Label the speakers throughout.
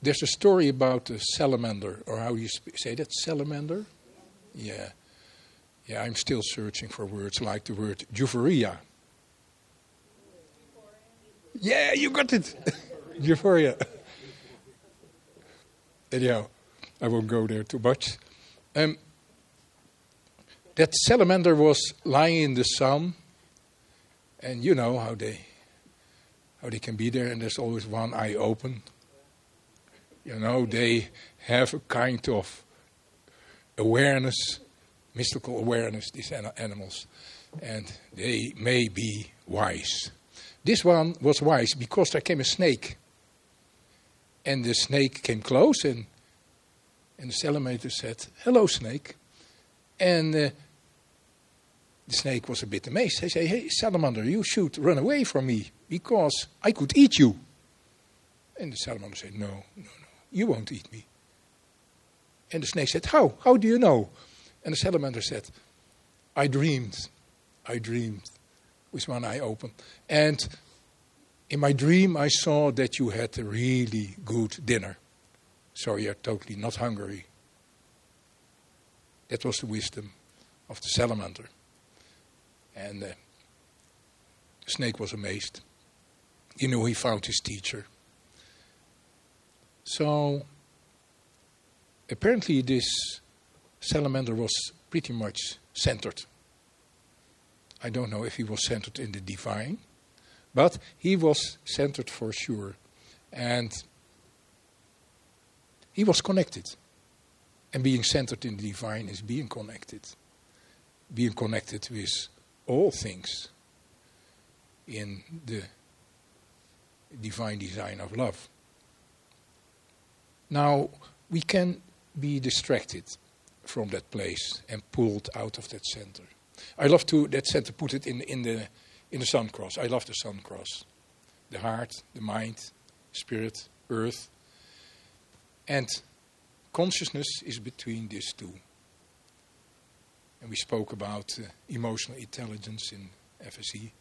Speaker 1: There's a story about a salamander, or how you say that, salamander? Yeah. Yeah, I'm still searching for words like the word euphoria. Yeah, you got it. Euphoria. Anyhow, I won't go there too much. That salamander was lying in the sun, and you know how they can be there, and there's always one eye open. You know, they have a kind of awareness, mystical awareness, these animals, and they may be wise. This one was wise because there came a snake, and the snake came close, and the salamander said, "Hello, snake." And the snake was a bit amazed. He said, "Hey, salamander, you should run away from me because I could eat you." And the salamander said, No, you won't eat me. And the snake said, How? How do you know? And the salamander said, I dreamed with one eye open. And in my dream, I saw that you had a really good dinner. So you're totally not hungry. That was the wisdom of the salamander. And the snake was amazed. He knew he found his teacher. So apparently this salamander was pretty much centered. I don't know if he was centered in the divine, but he was centered for sure. And he was connected. And being centered in the divine is being connected. Being connected with all things in the divine design of love. Now, we can be distracted from that place and pulled out of that center. I love to, that center, put it in the sun cross. I love the sun cross. The heart, the mind, spirit, earth. And consciousness is between these two. And we spoke about emotional intelligence in FSE.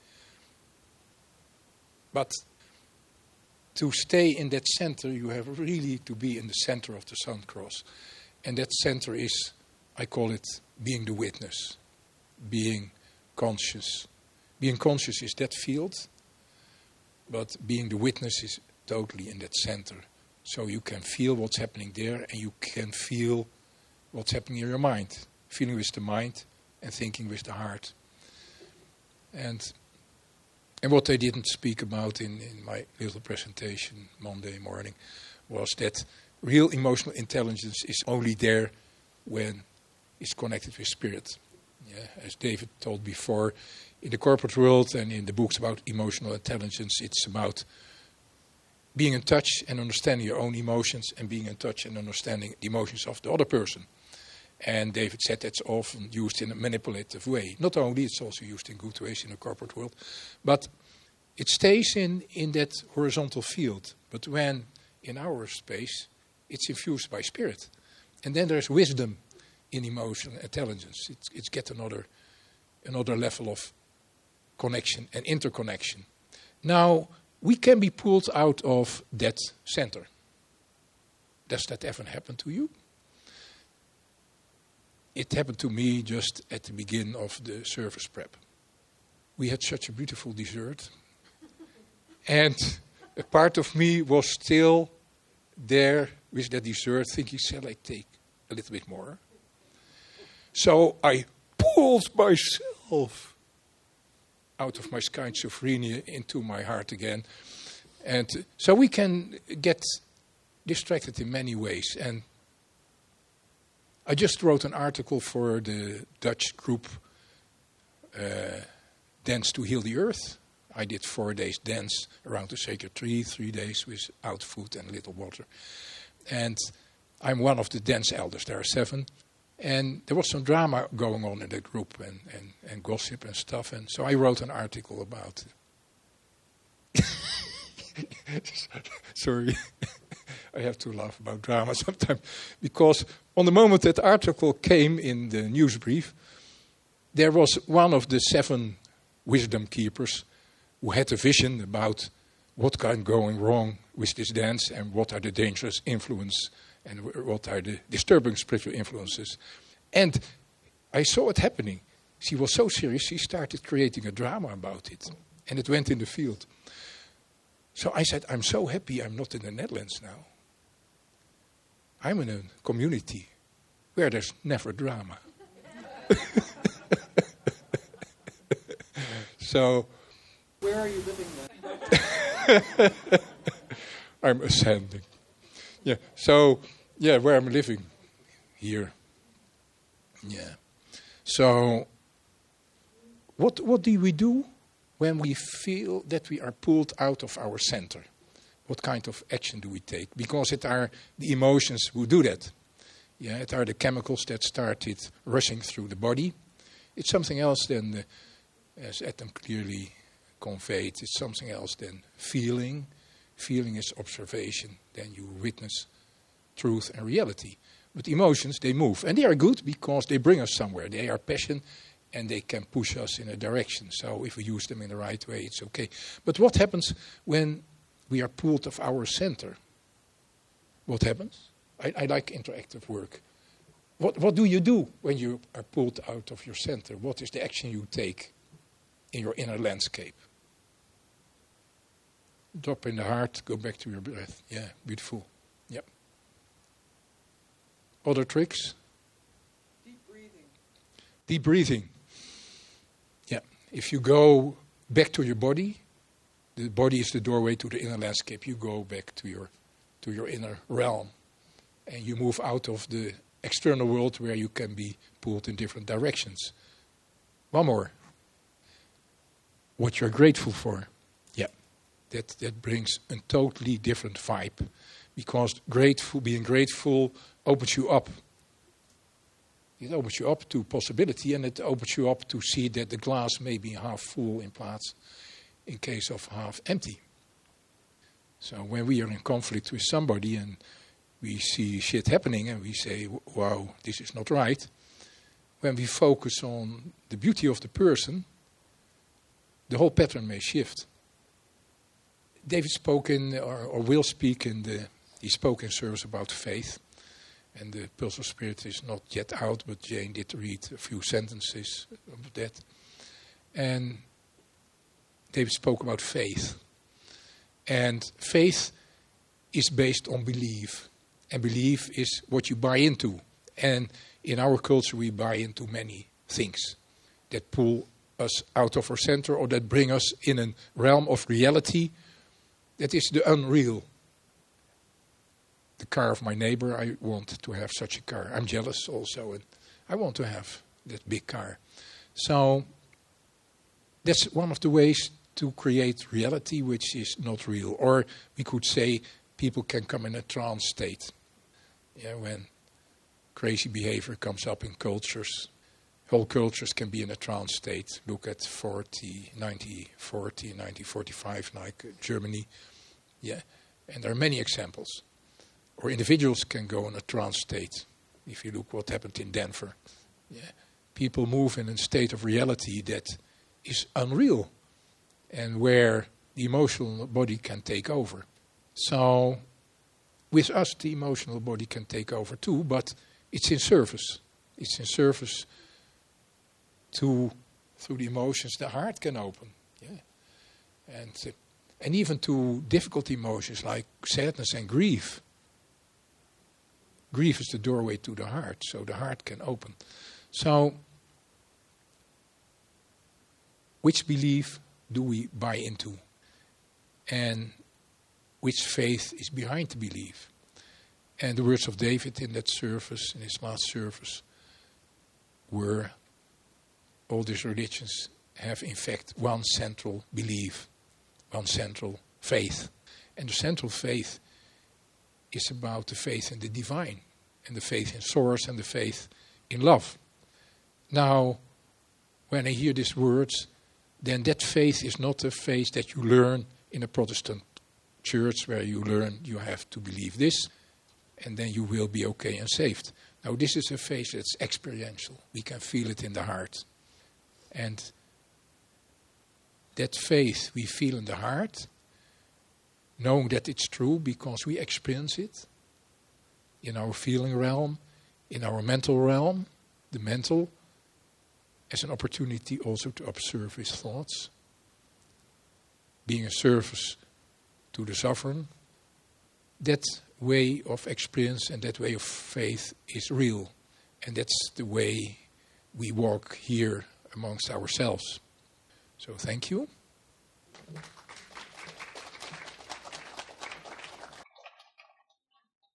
Speaker 1: But to stay in that center, you have really to be in the center of the sun cross. And that center is, I call it, being the witness, being conscious. Being conscious is that field, but being the witness is totally in that center. So you can feel what's happening there, and you can feel what's happening in your mind. Feeling with the mind and thinking with the heart. And what I didn't speak about in my little presentation Monday morning was that real emotional intelligence is only there when it's connected with spirit. Yeah, as David told before, in the corporate world and in the books about emotional intelligence, it's about being in touch and understanding your own emotions and being in touch and understanding the emotions of the other person. And David said that's often used in a manipulative way. Not only, it's also used in good ways in the corporate world. But it stays in that horizontal field. But when in our space, it's infused by spirit. And then there's wisdom in emotional intelligence. It's get another level of connection and interconnection. Now, we can be pulled out of that center. Does that ever happen to you? It happened to me just at the beginning of the service prep. We had such a beautiful dessert. And a part of me was still there with that dessert thinking, shall I take a little bit more? So I pulled myself out of my schizophrenia into my heart again. And so we can get distracted in many ways. And I just wrote an article for the Dutch group Dance to Heal the Earth. I did 4 days dance around the sacred tree, 3 days without food and little water. And I'm one of the dance elders. There are 7. And there was some drama going on in that group and gossip and stuff. And so I wrote an article about it. Sorry. I have to laugh about drama sometimes. Because on the moment that article came in the newsbrief, there was one of the 7 wisdom keepers who had a vision about what can going wrong with this dance and what are the dangerous influence and what are the disturbing spiritual influences. And I saw it happening. She was so serious, she started creating a drama about it. And it went in the field. So I said, I'm so happy I'm not in the Netherlands now. I'm in a community where there's never drama. So,
Speaker 2: where are you living then?
Speaker 1: I'm ascending. Yeah. So, yeah, where I'm living here. Yeah. So, what do we do when we feel that we are pulled out of our center? What kind of action do we take? Because it are the emotions who do that. Yeah, it are the chemicals that started rushing through the body. It's something else than, as Adam clearly conveyed, it's something else than feeling. Feeling is observation. Then you witness truth and reality. But emotions, they move. And they are good because they bring us somewhere. They are passion and they can push us in a direction. So if we use them in the right way, it's okay. But what happens when we are pulled of our center? What happens? I like interactive work. What do you do when you are pulled out of your center? What is the action you take in your inner landscape? Drop in the heart, go back to your breath. Yeah, beautiful. Yep. Other tricks?
Speaker 2: Deep breathing.
Speaker 1: Deep breathing. Yeah. If you go back to your body, the body is the doorway to the inner landscape. You go back to your inner realm. And you move out of the external world where you can be pulled in different directions. One more. What you're grateful for. Yeah. That brings a totally different vibe. Because being grateful opens you up. It opens you up to possibility and it opens you up to see that the glass may be half full in case of half empty. So when we are in conflict with somebody and we see shit happening and we say, wow, this is not right. When we focus on the beauty of the person, the whole pattern may shift. David spoke or will speak he spoke in service about faith. And the Pulse of Spirit is not yet out, but Jane did read a few sentences of that. And David spoke about faith. And faith is based on belief. And belief is what you buy into. And in our culture, we buy into many things that pull us out of our center or that bring us in a realm of reality that is the unreal. The car of my neighbor, I want to have such a car. I'm jealous also, and I want to have that big car. So that's one of the ways to create reality which is not real. Or we could say people can come in a trance state. Yeah, when crazy behavior comes up in cultures, whole cultures can be in a trance state. Look at 1945, like Germany. Yeah, and there are many examples. Or individuals can go in a trance state. If you look what happened in Denver. Yeah, people move in a state of reality that is unreal. And where the emotional body can take over. So with us, the emotional body can take over too, but it's in service. It's in service to, through the emotions, the heart can open. Yeah. And even to difficult emotions like sadness and grief. Grief is the doorway to the heart, so the heart can open. So, which belief do we buy into? And which faith is behind the belief? And the words of David in that service, in his last service, were all these religions have in fact one central belief, one central faith. And the central faith is about the faith in the divine, and the faith in source, and the faith in love. Now, when I hear these words, then that faith is not a faith that you learn in a Protestant church where you learn you have to believe this and then you will be okay and saved. Now this is a faith that's experiential. We can feel it in the heart. And that faith we feel in the heart knowing that it's true because we experience it in our feeling realm, in our mental realm, the mental, as an opportunity also to observe his thoughts, being a service to the sovereign. That way of experience and that way of faith is real. And that's the way we walk here amongst ourselves. So thank you.